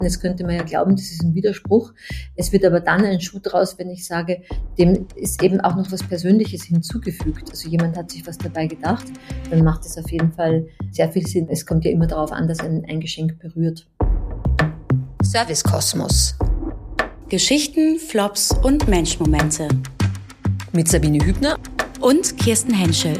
Jetzt könnte man ja glauben, das ist ein Widerspruch. Es wird aber dann ein Schuh draus, wenn ich sage, dem ist eben auch noch was Persönliches hinzugefügt. Also jemand hat sich was dabei gedacht, dann macht es auf jeden Fall sehr viel Sinn. Es kommt ja immer darauf an, dass ein Geschenk berührt. Service Kosmos. Geschichten, Flops und Menschmomente. Mit Sabine Hübner und Kirsten Henschel.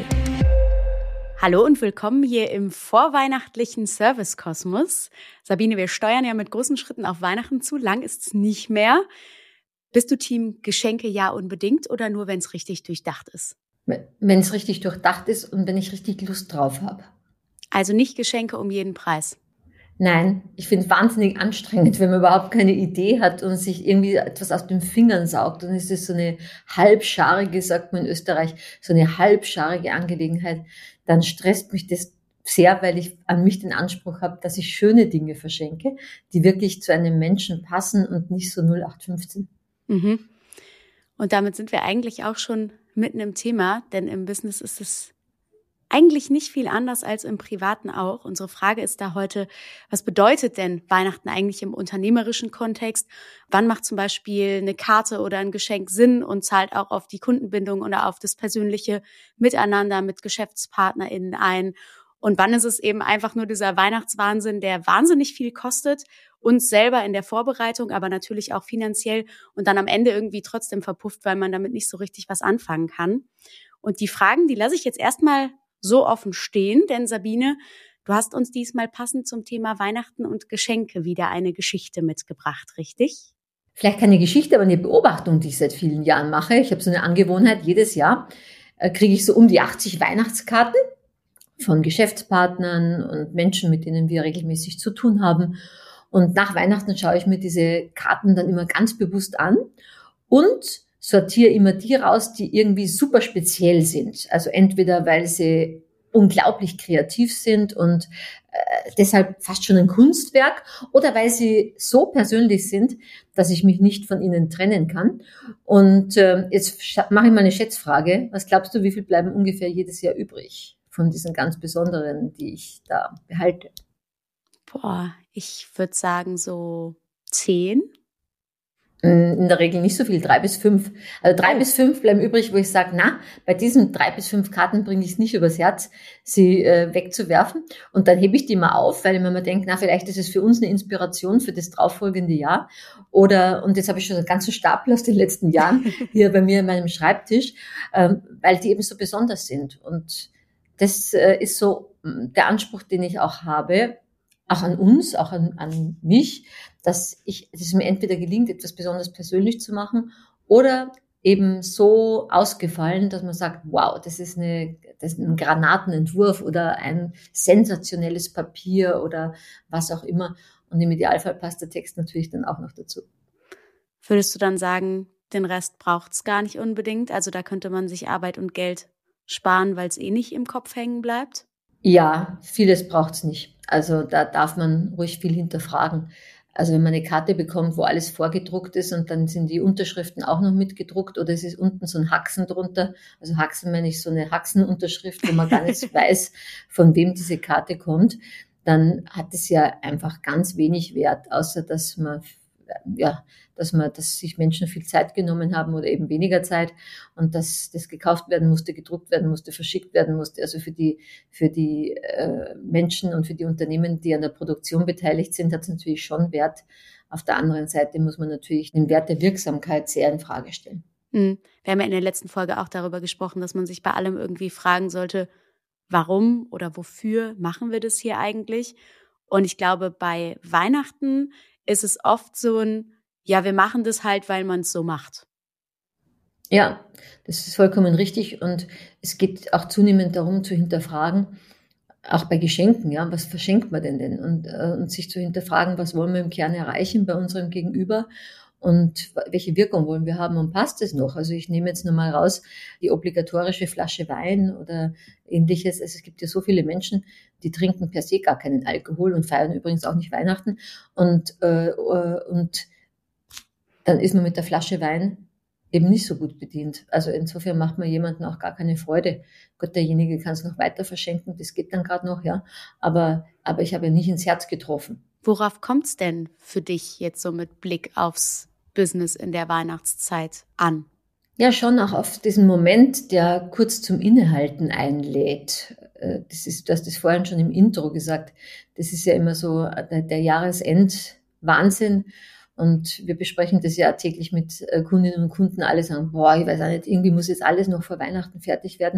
Hallo und willkommen hier im vorweihnachtlichen Service Kosmos. Sabine, wir steuern ja mit großen Schritten auf Weihnachten zu. Lang ist's nicht mehr. Bist du Team Geschenke ja unbedingt oder nur, wenn es richtig durchdacht ist? Wenn es richtig durchdacht ist und wenn ich richtig Lust drauf habe. Also nicht Geschenke um jeden Preis? Nein, ich finde es wahnsinnig anstrengend, wenn man überhaupt keine Idee hat und sich irgendwie etwas aus den Fingern saugt. Dann ist es so eine halbscharige, sagt man in Österreich, so eine halbscharige Angelegenheit. Dann stresst mich das sehr, weil ich an mich den Anspruch habe, dass ich schöne Dinge verschenke, die wirklich zu einem Menschen passen und nicht so 0815. Mhm. Und damit sind wir eigentlich auch schon mitten im Thema, denn im Business ist es eigentlich nicht viel anders als im Privaten auch. Unsere Frage ist da heute, was bedeutet denn Weihnachten eigentlich im unternehmerischen Kontext? Wann macht zum Beispiel eine Karte oder ein Geschenk Sinn und zahlt auch auf die Kundenbindung oder auf das persönliche Miteinander mit GeschäftspartnerInnen ein? Und wann ist es eben einfach nur dieser Weihnachtswahnsinn, der wahnsinnig viel kostet, uns selber in der Vorbereitung, aber natürlich auch finanziell und dann am Ende irgendwie trotzdem verpufft, weil man damit nicht so richtig was anfangen kann. Und die Fragen, die lasse ich jetzt erstmal so offen stehen, denn Sabine, du hast uns diesmal passend zum Thema Weihnachten und Geschenke wieder eine Geschichte mitgebracht, richtig? Vielleicht keine Geschichte, aber eine Beobachtung, die ich seit vielen Jahren mache. Ich habe so eine Angewohnheit, jedes Jahr kriege ich so um die 80 Weihnachtskarten von Geschäftspartnern und Menschen, mit denen wir regelmäßig zu tun haben. Und nach Weihnachten schaue ich mir diese Karten dann immer ganz bewusst an und sortiere immer die raus, die irgendwie super speziell sind. Also entweder, weil sie unglaublich kreativ sind und deshalb fast schon ein Kunstwerk oder weil sie so persönlich sind, dass ich mich nicht von ihnen trennen kann. Und jetzt mache ich mal eine Schätzfrage. Was glaubst du, wie viel bleiben ungefähr jedes Jahr übrig von diesen ganz besonderen, die ich da behalte? Boah, ich würde sagen so 10. In der Regel nicht so viel, 3 bis 5. Also 3 bis 5 bleiben übrig, wo ich sage, bei diesen 3 bis 5 Karten bringe ich es nicht übers Herz, sie wegzuwerfen. Und dann hebe ich die mal auf, weil ich mir mal denke, vielleicht ist es für uns eine Inspiration für das darauffolgende Jahr. Und jetzt habe ich schon einen ganzen Stapel aus den letzten Jahren hier bei mir in meinem Schreibtisch, weil die eben so besonders sind. Und das ist so der Anspruch, den ich auch habe, auch an uns, auch an mich, dass es mir entweder gelingt, etwas besonders persönlich zu machen oder eben so ausgefallen, dass man sagt, wow, das ist ein Granatenentwurf oder ein sensationelles Papier oder was auch immer. Und im Idealfall passt der Text natürlich dann auch noch dazu. Würdest du dann sagen, den Rest braucht's gar nicht unbedingt? Also da könnte man sich Arbeit und Geld sparen, weil es eh nicht im Kopf hängen bleibt? Ja, vieles braucht's nicht. Also da darf man ruhig viel hinterfragen. Also wenn man eine Karte bekommt, wo alles vorgedruckt ist und dann sind die Unterschriften auch noch mitgedruckt oder es ist unten so ein Haxen drunter, also Haxen meine ich so eine Haxenunterschrift, wo man gar nicht weiß, von wem diese Karte kommt, dann hat es ja einfach ganz wenig Wert, außer dass sich Menschen viel Zeit genommen haben oder eben weniger Zeit und dass das gekauft werden musste, gedruckt werden musste, verschickt werden musste. Also für die Menschen und für die Unternehmen, die an der Produktion beteiligt sind, hat es natürlich schon Wert. Auf der anderen Seite muss man natürlich den Wert der Wirksamkeit sehr in Frage stellen. Wir haben ja in der letzten Folge auch darüber gesprochen, dass man sich bei allem irgendwie fragen sollte, warum oder wofür machen wir das hier eigentlich? Und ich glaube, bei Weihnachten ist es oft so wir machen das halt, weil man es so macht. Ja, das ist vollkommen richtig und es geht auch zunehmend darum zu hinterfragen, auch bei Geschenken, was verschenkt man denn? Und sich zu hinterfragen, was wollen wir im Kern erreichen bei unserem Gegenüber und welche Wirkung wollen wir haben und passt es noch? Also ich nehme jetzt nur mal raus die obligatorische Flasche Wein oder ähnliches. Also es gibt ja so viele Menschen, die trinken per se gar keinen Alkohol und feiern übrigens auch nicht Weihnachten und dann ist man mit der Flasche Wein eben nicht so gut bedient. Also insofern macht man jemandem auch gar keine Freude. Gott, derjenige kann es noch weiter verschenken, das geht dann gerade noch, ja. Aber ich habe ja nicht ins Herz getroffen. Worauf kommt's denn für dich jetzt so mit Blick aufs Business in der Weihnachtszeit an? Ja, schon auch auf diesen Moment, der kurz zum Innehalten einlädt. Du hast das vorhin schon im Intro gesagt. Das ist ja immer so der Jahresend-Wahnsinn. Und wir besprechen das ja täglich mit Kundinnen und Kunden. Alle sagen, boah, ich weiß auch nicht, irgendwie muss jetzt alles noch vor Weihnachten fertig werden.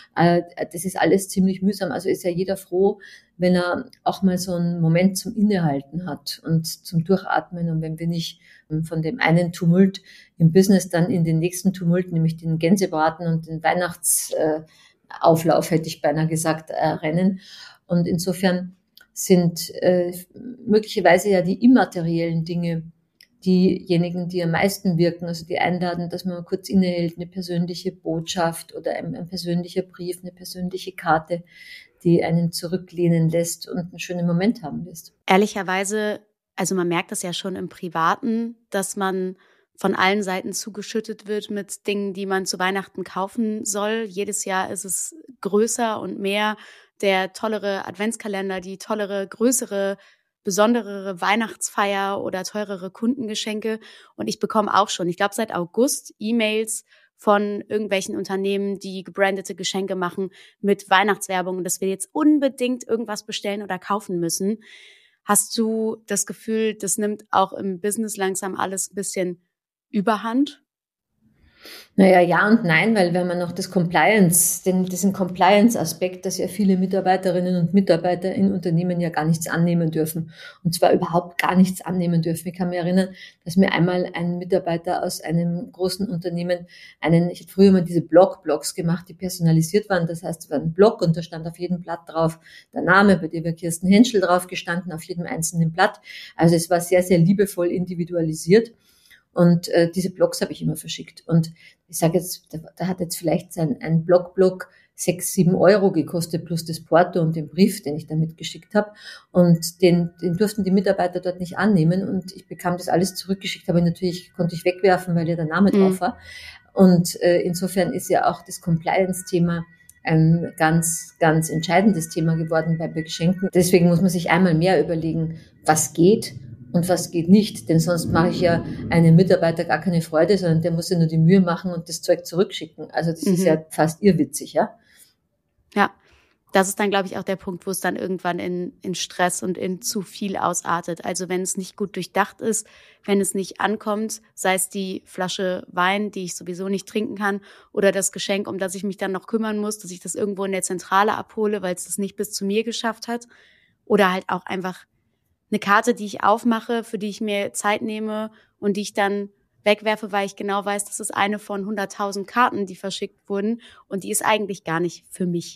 Das ist alles ziemlich mühsam. Also ist ja jeder froh, wenn er auch mal so einen Moment zum Innehalten hat und zum Durchatmen. Und wenn wir nicht von dem einen Tumult im Business dann in den nächsten Tumult, nämlich den Gänsebraten und den Weihnachtsauflauf, hätte ich beinahe gesagt, rennen. Und insofern sind möglicherweise ja die immateriellen Dinge diejenigen, die am meisten wirken, also die einladen, dass man kurz innehält, eine persönliche Botschaft oder ein persönlicher Brief, eine persönliche Karte, die einen zurücklehnen lässt und einen schönen Moment haben lässt. Ehrlicherweise, also man merkt das ja schon im Privaten, dass man von allen Seiten zugeschüttet wird mit Dingen, die man zu Weihnachten kaufen soll. Jedes Jahr ist es größer und mehr. Der tollere Adventskalender, die tollere, größere, besonderere Weihnachtsfeier oder teurere Kundengeschenke. Und ich bekomme auch schon, ich glaube seit August, E-Mails von irgendwelchen Unternehmen, die gebrandete Geschenke machen mit Weihnachtswerbung, dass wir jetzt unbedingt irgendwas bestellen oder kaufen müssen. Hast du das Gefühl, das nimmt auch im Business langsam alles ein bisschen Überhand? Naja, ja und nein, weil wenn man noch diesen Compliance-Aspekt, dass ja viele Mitarbeiterinnen und Mitarbeiter in Unternehmen ja gar nichts annehmen dürfen. Und zwar überhaupt gar nichts annehmen dürfen. Ich kann mich erinnern, dass mir einmal ein Mitarbeiter aus einem großen Unternehmen ich habe früher mal diese Blogs gemacht, die personalisiert waren. Das heißt, es war ein Blog und da stand auf jedem Blatt drauf der Name, bei dem war Kirsten Henschel drauf gestanden, auf jedem einzelnen Blatt. Also es war sehr, sehr liebevoll individualisiert. Und diese Blogs habe ich immer verschickt. Und ich sage jetzt, da hat jetzt vielleicht ein Blog 6, 7 Euro gekostet, plus das Porto und den Brief, den ich damit geschickt habe. Und den durften die Mitarbeiter dort nicht annehmen. Und ich bekam das alles zurückgeschickt, aber natürlich konnte ich wegwerfen, weil ja der Name drauf war. Und insofern ist ja auch das Compliance-Thema ein ganz, ganz entscheidendes Thema geworden bei Geschenken. Deswegen muss man sich einmal mehr überlegen, was geht und was geht nicht, denn sonst mache ich ja einem Mitarbeiter gar keine Freude, sondern der muss ja nur die Mühe machen und das Zeug zurückschicken. Also das ist ja fast irrwitzig, ja? Ja, das ist dann, glaube ich, auch der Punkt, wo es dann irgendwann in Stress und in zu viel ausartet. Also wenn es nicht gut durchdacht ist, wenn es nicht ankommt, sei es die Flasche Wein, die ich sowieso nicht trinken kann, oder das Geschenk, um das ich mich dann noch kümmern muss, dass ich das irgendwo in der Zentrale abhole, weil es das nicht bis zu mir geschafft hat, oder halt auch einfach eine Karte, die ich aufmache, für die ich mir Zeit nehme und die ich dann wegwerfe, weil ich genau weiß, das ist eine von 100.000 Karten, die verschickt wurden und die ist eigentlich gar nicht für mich.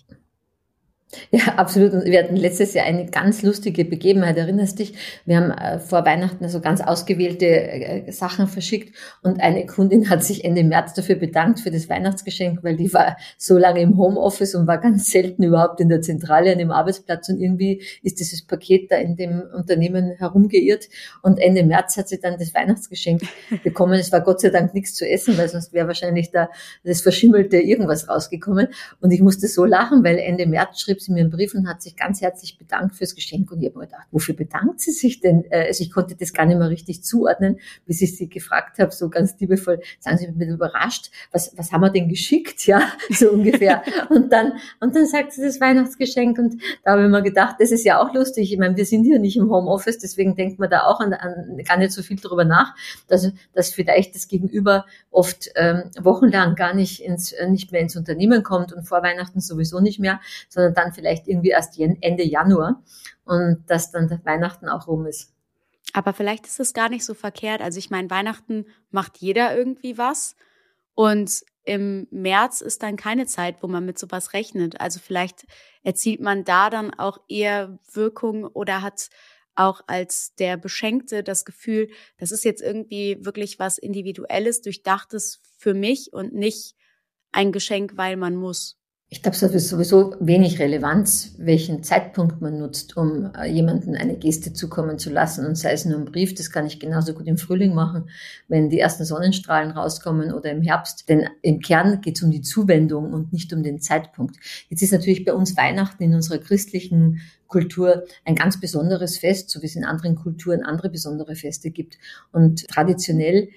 Ja, absolut. Und wir hatten letztes Jahr eine ganz lustige Begebenheit. Erinnerst dich? Wir haben vor Weihnachten also ganz ausgewählte Sachen verschickt und eine Kundin hat sich Ende März dafür bedankt für das Weihnachtsgeschenk, weil die war so lange im Homeoffice und war ganz selten überhaupt in der Zentrale an dem Arbeitsplatz und irgendwie ist dieses Paket da in dem Unternehmen herumgeirrt und Ende März hat sie dann das Weihnachtsgeschenk bekommen. Es war Gott sei Dank nichts zu essen, weil sonst wäre wahrscheinlich da das verschimmelte irgendwas rausgekommen und ich musste so lachen, weil Ende März schrieb sie mir einen Brief und hat sich ganz herzlich bedankt fürs Geschenk. Und ich habe mir gedacht, wofür bedankt sie sich denn? Also ich konnte das gar nicht mehr richtig zuordnen, bis ich sie gefragt habe, so ganz liebevoll, sagen Sie, ich bin überrascht, was haben wir denn geschickt? Ja, so ungefähr. Und dann sagt sie das Weihnachtsgeschenk und da habe ich mir gedacht, das ist ja auch lustig. Ich meine, wir sind hier nicht im Homeoffice, deswegen denkt man da auch an gar nicht so viel drüber nach, dass vielleicht das Gegenüber oft wochenlang gar nicht mehr ins Unternehmen kommt und vor Weihnachten sowieso nicht mehr, sondern dann vielleicht irgendwie erst Ende Januar und dass dann Weihnachten auch rum ist. Aber vielleicht ist es gar nicht so verkehrt. Also ich meine, Weihnachten macht jeder irgendwie was und im März ist dann keine Zeit, wo man mit sowas rechnet. Also vielleicht erzielt man da dann auch eher Wirkung oder hat auch als der Beschenkte das Gefühl, das ist jetzt irgendwie wirklich was Individuelles, Durchdachtes für mich und nicht ein Geschenk, weil man muss. Ich glaube, es hat sowieso wenig Relevanz, welchen Zeitpunkt man nutzt, um jemanden eine Geste zukommen zu lassen. Und sei es nur ein Brief, das kann ich genauso gut im Frühling machen, wenn die ersten Sonnenstrahlen rauskommen oder im Herbst. Denn im Kern geht es um die Zuwendung und nicht um den Zeitpunkt. Jetzt ist natürlich bei uns Weihnachten in unserer christlichen Kultur ein ganz besonderes Fest, so wie es in anderen Kulturen andere besondere Feste gibt. Und traditionell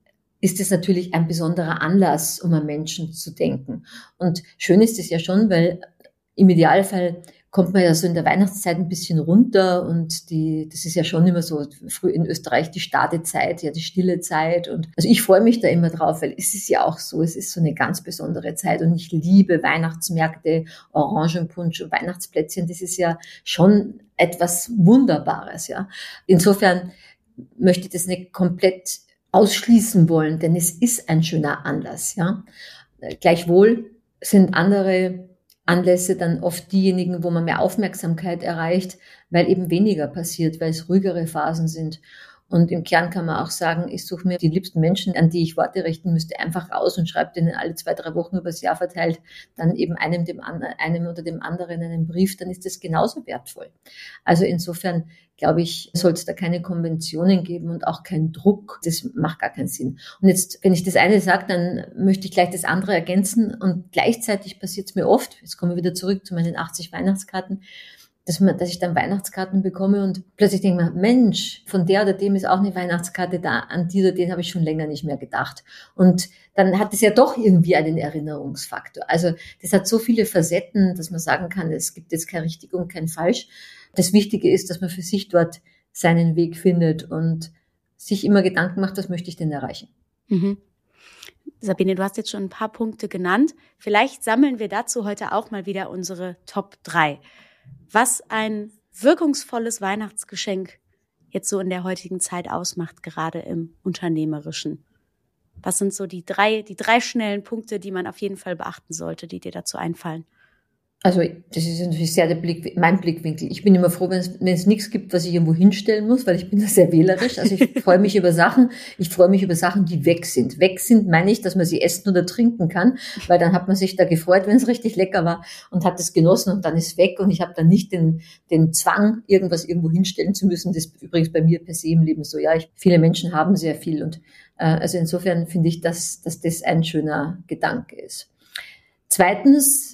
ist es natürlich ein besonderer Anlass, um an Menschen zu denken. Und schön ist es ja schon, weil im Idealfall kommt man ja so in der Weihnachtszeit ein bisschen runter und das ist ja schon immer so früh in Österreich die Stadezeit, ja die stille Zeit und also ich freue mich da immer drauf, weil es ist ja auch so, es ist so eine ganz besondere Zeit und ich liebe Weihnachtsmärkte, Orangenpunsch und Weihnachtsplätzchen, das ist ja schon etwas Wunderbares, ja. Insofern möchte ich das nicht komplett ausschließen wollen, denn es ist ein schöner Anlass, ja. Gleichwohl sind andere Anlässe dann oft diejenigen, wo man mehr Aufmerksamkeit erreicht, weil eben weniger passiert, weil es ruhigere Phasen sind. Und im Kern kann man auch sagen, ich suche mir die liebsten Menschen, an die ich Worte richten müsste, einfach raus und schreibe denen alle 2-3 Wochen übers Jahr verteilt, dann eben einem oder dem anderen einen Brief, dann ist das genauso wertvoll. Also insofern, glaube ich, soll es da keine Konventionen geben und auch keinen Druck. Das macht gar keinen Sinn. Und jetzt, wenn ich das eine sage, dann möchte ich gleich das andere ergänzen und gleichzeitig passiert es mir oft, jetzt komme ich wieder zurück zu meinen 80 Weihnachtskarten, dass ich dann Weihnachtskarten bekomme und plötzlich denke ich mir, Mensch, von der oder dem ist auch eine Weihnachtskarte da, an die oder den habe ich schon länger nicht mehr gedacht. Und dann hat es ja doch irgendwie einen Erinnerungsfaktor. Also das hat so viele Facetten, dass man sagen kann, es gibt jetzt kein richtig und kein falsch. Das Wichtige ist, dass man für sich dort seinen Weg findet und sich immer Gedanken macht, was möchte ich denn erreichen. Mhm. Sabine, du hast jetzt schon ein paar Punkte genannt. Vielleicht sammeln wir dazu heute auch mal wieder unsere Top 3. Was ein wirkungsvolles Weihnachtsgeschenk jetzt so in der heutigen Zeit ausmacht, gerade im Unternehmerischen. Was sind so die drei schnellen Punkte, die man auf jeden Fall beachten sollte, die dir dazu einfallen? Also das ist natürlich sehr mein Blickwinkel. Ich bin immer froh, wenn es nichts gibt, was ich irgendwo hinstellen muss, weil ich bin da sehr wählerisch. Also ich freue mich über Sachen, die weg sind. Weg sind meine ich, dass man sie essen oder trinken kann, weil dann hat man sich da gefreut, wenn es richtig lecker war und hat es genossen und dann ist weg und ich habe dann nicht den Zwang, irgendwas irgendwo hinstellen zu müssen. Das ist übrigens bei mir per se im Leben so. Ja, viele Menschen haben sehr viel und also insofern finde ich, dass das ein schöner Gedanke ist. Zweitens,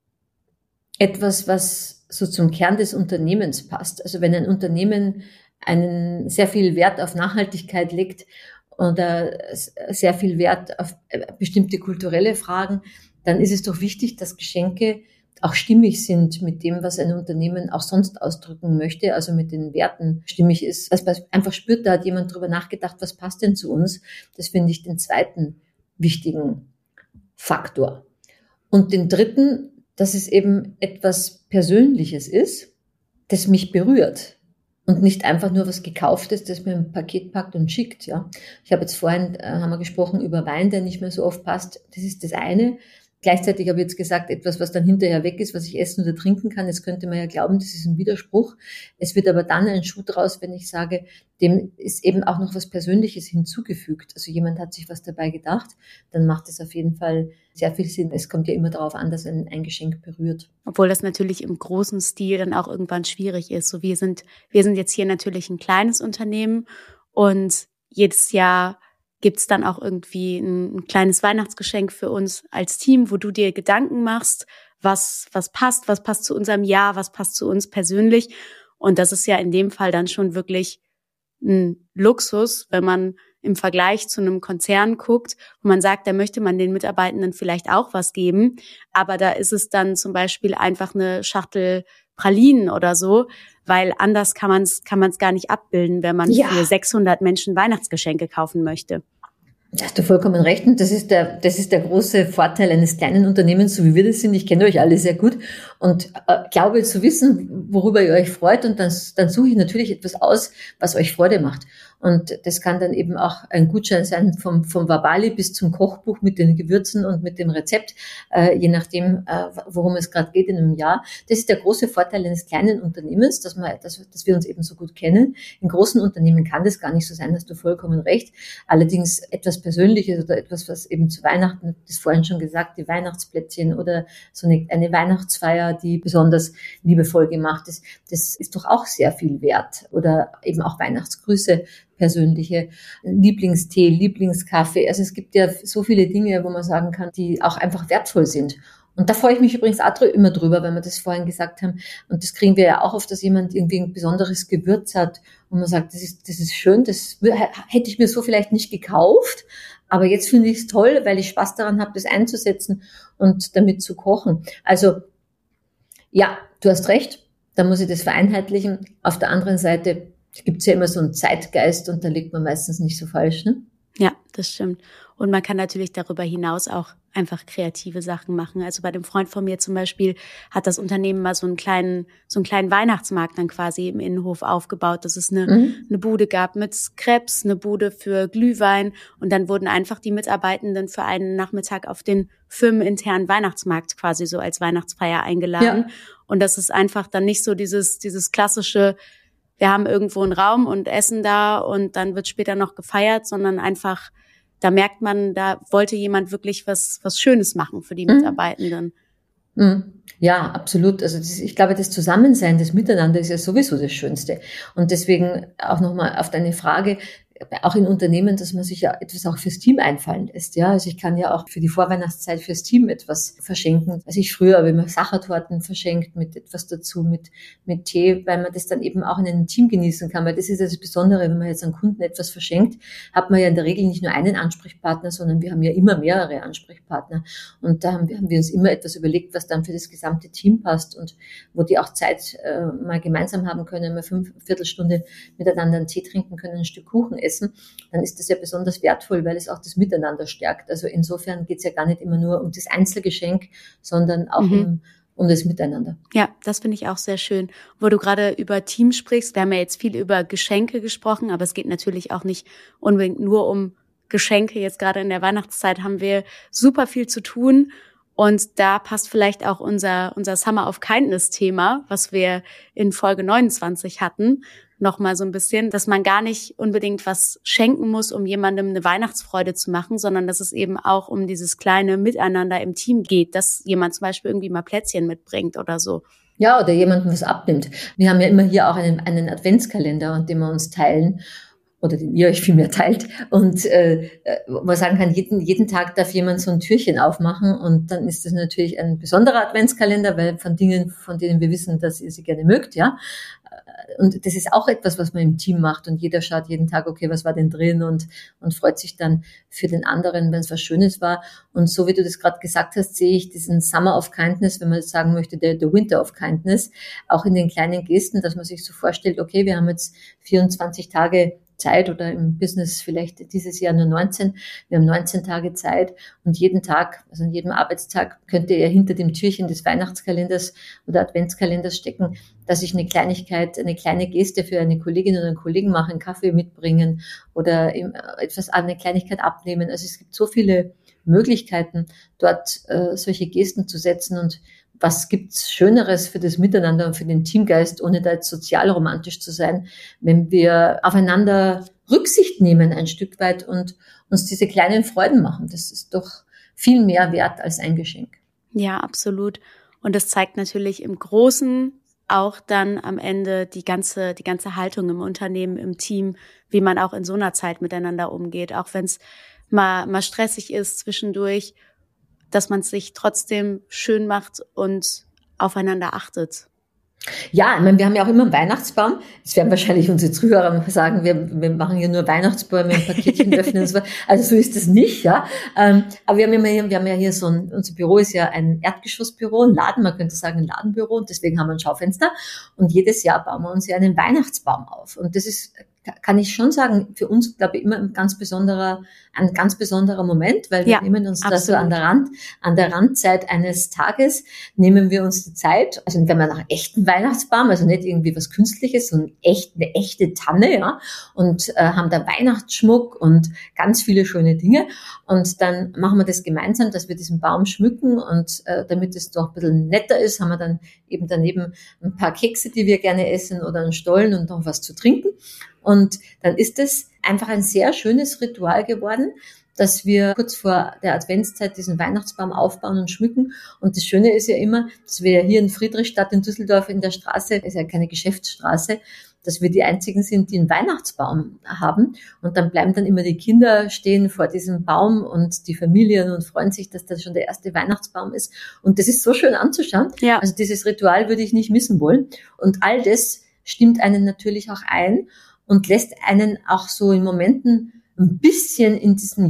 etwas, was so zum Kern des Unternehmens passt. Also wenn ein Unternehmen einen sehr viel Wert auf Nachhaltigkeit legt oder sehr viel Wert auf bestimmte kulturelle Fragen, dann ist es doch wichtig, dass Geschenke auch stimmig sind mit dem, was ein Unternehmen auch sonst ausdrücken möchte, also mit den Werten stimmig ist. Dass man einfach spürt, da hat jemand drüber nachgedacht, was passt denn zu uns. Das finde ich den zweiten wichtigen Faktor. Und den dritten, dass es eben etwas Persönliches ist, das mich berührt und nicht einfach nur was Gekauftes, das mir ein Paket packt und schickt. Ja, ich habe jetzt vorhin, haben wir gesprochen über Wein, der nicht mehr so oft passt. Das ist das eine. Gleichzeitig habe ich jetzt gesagt, etwas, was dann hinterher weg ist, was ich essen oder trinken kann. Jetzt könnte man ja glauben, das ist ein Widerspruch. Es wird aber dann ein Schuh draus, wenn ich sage, dem ist eben auch noch was Persönliches hinzugefügt. Also jemand hat sich was dabei gedacht, dann macht es auf jeden Fall sehr viel Sinn. Es kommt ja immer darauf an, dass ein Geschenk berührt. Obwohl das natürlich im großen Stil dann auch irgendwann schwierig ist. So wir sind jetzt hier natürlich ein kleines Unternehmen und jedes Jahr gibt's dann auch irgendwie ein kleines Weihnachtsgeschenk für uns als Team, wo du dir Gedanken machst, was passt zu unserem Jahr, was passt zu uns persönlich. Und das ist ja in dem Fall dann schon wirklich ein Luxus, wenn man im Vergleich zu einem Konzern guckt, wo man sagt, da möchte man den Mitarbeitenden vielleicht auch was geben, aber da ist es dann zum Beispiel einfach eine Schachtel Pralinen oder so, weil anders kann man es gar nicht abbilden, wenn man für 600 Menschen Weihnachtsgeschenke kaufen möchte. Da hast du vollkommen recht und das ist der große Vorteil eines kleinen Unternehmens, so wie wir das sind. Ich kenne euch alle sehr gut und glaube zu wissen, worüber ihr euch freut, und dann suche ich natürlich etwas aus, was euch Freude macht. Und das kann dann eben auch ein Gutschein sein vom Verbali bis zum Kochbuch mit den Gewürzen und mit dem Rezept, je nachdem, worum es gerade geht in einem Jahr. Das ist der große Vorteil eines kleinen Unternehmens, dass wir uns eben so gut kennen. In großen Unternehmen kann das gar nicht so sein, hast du vollkommen recht. Allerdings etwas Persönliches oder etwas, was eben zu Weihnachten, das vorhin schon gesagt, die Weihnachtsplätzchen oder so eine Weihnachtsfeier, die besonders liebevoll gemacht ist, das ist doch auch sehr viel wert. Oder eben auch Weihnachtsgrüße, persönliche Lieblingstee, Lieblingskaffee. Also es gibt ja so viele Dinge, wo man sagen kann, die auch einfach wertvoll sind. Und da freue ich mich übrigens auch immer drüber, weil wir das vorhin gesagt haben. Und das kriegen wir ja auch oft, dass jemand irgendwie ein besonderes Gewürz hat und man sagt, das ist schön, das hätte ich mir so vielleicht nicht gekauft. Aber jetzt finde ich es toll, weil ich Spaß daran habe, das einzusetzen und damit zu kochen. Also ja, du hast recht, da muss ich das vereinheitlichen. Auf der anderen Seite gibt es ja immer so einen Zeitgeist und da liegt man meistens nicht so falsch, ne? Ja, das stimmt. Und man kann natürlich darüber hinaus auch einfach kreative Sachen machen. Also bei dem Freund von mir zum Beispiel hat das Unternehmen mal so einen kleinen Weihnachtsmarkt dann quasi im Innenhof aufgebaut, dass es eine Bude gab mit Crepes, eine Bude für Glühwein, und dann wurden einfach die Mitarbeitenden für einen Nachmittag auf den firmeninternen Weihnachtsmarkt quasi so als Weihnachtsfeier eingeladen. Ja. Und das ist einfach dann nicht so dieses klassische, wir haben irgendwo einen Raum und essen da und dann wird später noch gefeiert, sondern einfach, da merkt man, da wollte jemand wirklich was Schönes machen für die Mitarbeitenden. Ja, absolut. Also ich glaube, das Zusammensein, das Miteinander ist ja sowieso das Schönste. Und deswegen auch nochmal auf deine Frage, auch in Unternehmen, dass man sich ja etwas auch fürs Team einfallen lässt. Ja, also ich kann ja auch für die Vorweihnachtszeit fürs Team etwas verschenken. Also ich früher habe immer Sachertorten verschenkt mit etwas dazu, mit Tee, weil man das dann eben auch in einem Team genießen kann. Weil das ist ja das Besondere, wenn man jetzt an Kunden etwas verschenkt, hat man ja in der Regel nicht nur einen Ansprechpartner, sondern wir haben ja immer mehrere Ansprechpartner. Und da haben wir uns immer etwas überlegt, was dann für das gesamte Team passt und wo die auch Zeit mal gemeinsam haben können, mal 5 Viertelstunde miteinander einen Tee trinken können, ein Stück Kuchen essen, dann ist das ja besonders wertvoll, weil es auch das Miteinander stärkt. Also insofern geht es ja gar nicht immer nur um das Einzelgeschenk, sondern auch um das Miteinander. Ja, das finde ich auch sehr schön. Wo du gerade über Team sprichst, wir haben ja jetzt viel über Geschenke gesprochen, aber es geht natürlich auch nicht unbedingt nur um Geschenke. Jetzt gerade in der Weihnachtszeit haben wir super viel zu tun. Und da passt vielleicht auch unser Summer of Kindness Thema, was wir in Folge 29 hatten, nochmal so ein bisschen, dass man gar nicht unbedingt was schenken muss, um jemandem eine Weihnachtsfreude zu machen, sondern dass es eben auch um dieses kleine Miteinander im Team geht, dass jemand zum Beispiel irgendwie mal Plätzchen mitbringt oder so. Ja, oder jemandem was abnimmt. Wir haben ja immer hier auch einen Adventskalender, den wir uns teilen, oder den ihr euch viel mehr teilt, und wo man sagen kann, jeden Tag darf jemand so ein Türchen aufmachen, und dann ist das natürlich ein besonderer Adventskalender, weil von Dingen, von denen wir wissen, dass ihr sie gerne mögt, ja. Und das ist auch etwas, was man im Team macht, und jeder schaut jeden Tag, okay, was war denn drin, und freut sich dann für den anderen, wenn es was Schönes war. Und so wie du das gerade gesagt hast, sehe ich diesen Summer of Kindness, wenn man jetzt sagen möchte, der Winter of Kindness, auch in den kleinen Gesten, dass man sich so vorstellt, okay, wir haben jetzt 24 Tage Zeit, oder im Business vielleicht dieses Jahr nur 19. Wir haben 19 Tage Zeit, und jeden Tag, also an jedem Arbeitstag, könnt ihr hinter dem Türchen des Weihnachtskalenders oder Adventskalenders stecken, dass ich eine Kleinigkeit, eine kleine Geste für eine Kollegin oder einen Kollegen mache, einen Kaffee mitbringen oder eine Kleinigkeit abnehmen. Also es gibt so viele Möglichkeiten, dort solche Gesten zu setzen, und was gibt's Schöneres für das Miteinander und für den Teamgeist, ohne da jetzt sozialromantisch zu sein, wenn wir aufeinander Rücksicht nehmen ein Stück weit und uns diese kleinen Freuden machen. Das ist doch viel mehr wert als ein Geschenk. Ja, absolut. Und das zeigt natürlich im Großen auch dann am Ende die ganze Haltung im Unternehmen, im Team, wie man auch in so einer Zeit miteinander umgeht, auch wenn es mal stressig ist zwischendurch, dass man es sich trotzdem schön macht und aufeinander achtet. Ja, ich meine, wir haben ja auch immer einen Weihnachtsbaum. Jetzt werden wahrscheinlich unsere Zuhörer sagen, wir machen hier nur Weihnachtsbäume und Paketchen öffnen und so. Also so ist es nicht, ja. Aber wir haben ja hier unser Büro ist ja ein Erdgeschossbüro, ein Laden, man könnte sagen ein Ladenbüro, und deswegen haben wir ein Schaufenster. Und jedes Jahr bauen wir uns ja einen Weihnachtsbaum auf. Und das ist kann ich schon sagen, für uns, glaube ich, immer ein ganz besonderer Moment, weil wir nehmen uns da so an der Randzeit eines Tages, nehmen wir uns die Zeit, also wenn man nach echten Weihnachtsbaum, also nicht irgendwie was Künstliches, sondern eine echte Tanne, ja, und haben da Weihnachtsschmuck und ganz viele schöne Dinge. Und dann machen wir das gemeinsam, dass wir diesen Baum schmücken und damit es doch ein bisschen netter ist, haben wir dann eben daneben ein paar Kekse, die wir gerne essen oder einen Stollen und noch was zu trinken. Und dann ist es einfach ein sehr schönes Ritual geworden, dass wir kurz vor der Adventszeit diesen Weihnachtsbaum aufbauen und schmücken. Und das Schöne ist ja immer, dass wir hier in Friedrichstadt in Düsseldorf in der Straße, ist ja keine Geschäftsstraße, dass wir die einzigen sind, die einen Weihnachtsbaum haben. Und dann bleiben dann immer die Kinder stehen vor diesem Baum und die Familien und freuen sich, dass das schon der erste Weihnachtsbaum ist. Und das ist so schön anzuschauen. Ja. Also dieses Ritual würde ich nicht missen wollen. Und all das stimmt einen natürlich auch ein und lässt einen auch so in Momenten ein bisschen in diesem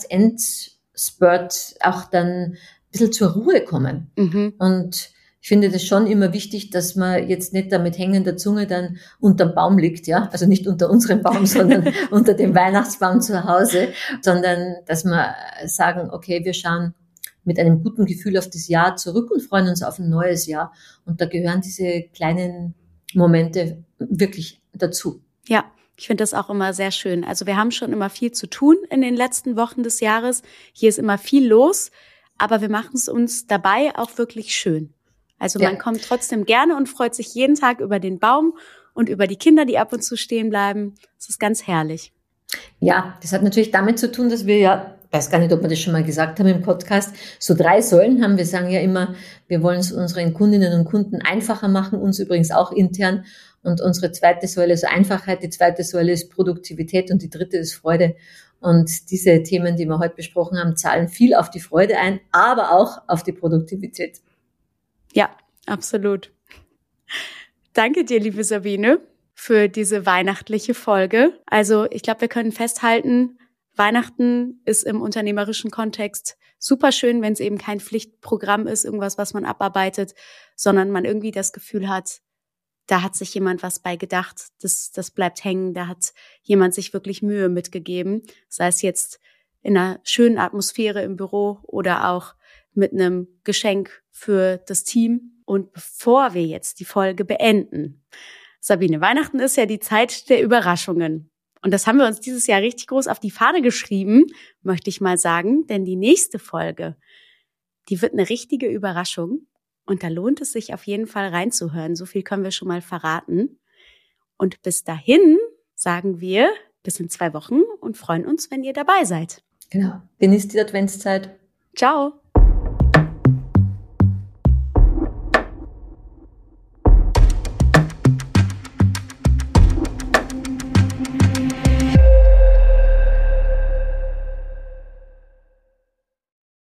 Jahresendspurt auch dann ein bisschen zur Ruhe kommen. Mhm. Und ich finde das schon immer wichtig, dass man jetzt nicht da mit hängender Zunge dann unterm Baum liegt, ja. Also nicht unter unserem Baum, sondern unter dem Weihnachtsbaum zu Hause, sondern dass wir sagen, okay, wir schauen mit einem guten Gefühl auf das Jahr zurück und freuen uns auf ein neues Jahr. Und da gehören diese kleinen Momente wirklich dazu. Ja. Ich finde das auch immer sehr schön. Also wir haben schon immer viel zu tun in den letzten Wochen des Jahres. Hier ist immer viel los, aber wir machen es uns dabei auch wirklich schön. Also man kommt trotzdem gerne und freut sich jeden Tag über den Baum und über die Kinder, die ab und zu stehen bleiben. Das ist ganz herrlich. Ja, das hat natürlich damit zu tun, dass wir ja, ich weiß gar nicht, ob wir das schon mal gesagt haben im Podcast, so 3 Säulen haben. Wir sagen ja immer, wir wollen es unseren Kundinnen und Kunden einfacher machen, uns übrigens auch intern. Und unsere zweite Säule ist Einfachheit, die zweite Säule ist Produktivität und die dritte ist Freude. Und diese Themen, die wir heute besprochen haben, zahlen viel auf die Freude ein, aber auch auf die Produktivität. Ja, absolut. Danke dir, liebe Sabine, für diese weihnachtliche Folge. Also ich glaube, wir können festhalten, Weihnachten ist im unternehmerischen Kontext super schön, wenn es eben kein Pflichtprogramm ist, irgendwas, was man abarbeitet, sondern man irgendwie das Gefühl hat, da hat sich jemand was bei gedacht, das bleibt hängen, da hat jemand sich wirklich Mühe mitgegeben, sei es jetzt in einer schönen Atmosphäre im Büro oder auch mit einem Geschenk für das Team. Und bevor wir jetzt die Folge beenden, Sabine, Weihnachten ist ja die Zeit der Überraschungen. Und das haben wir uns dieses Jahr richtig groß auf die Fahne geschrieben, möchte ich mal sagen, denn die nächste Folge, die wird eine richtige Überraschung. Und da lohnt es sich auf jeden Fall reinzuhören. So viel können wir schon mal verraten. Und bis dahin sagen wir bis in 2 Wochen und freuen uns, wenn ihr dabei seid. Genau. Genießt die Adventszeit. Ciao.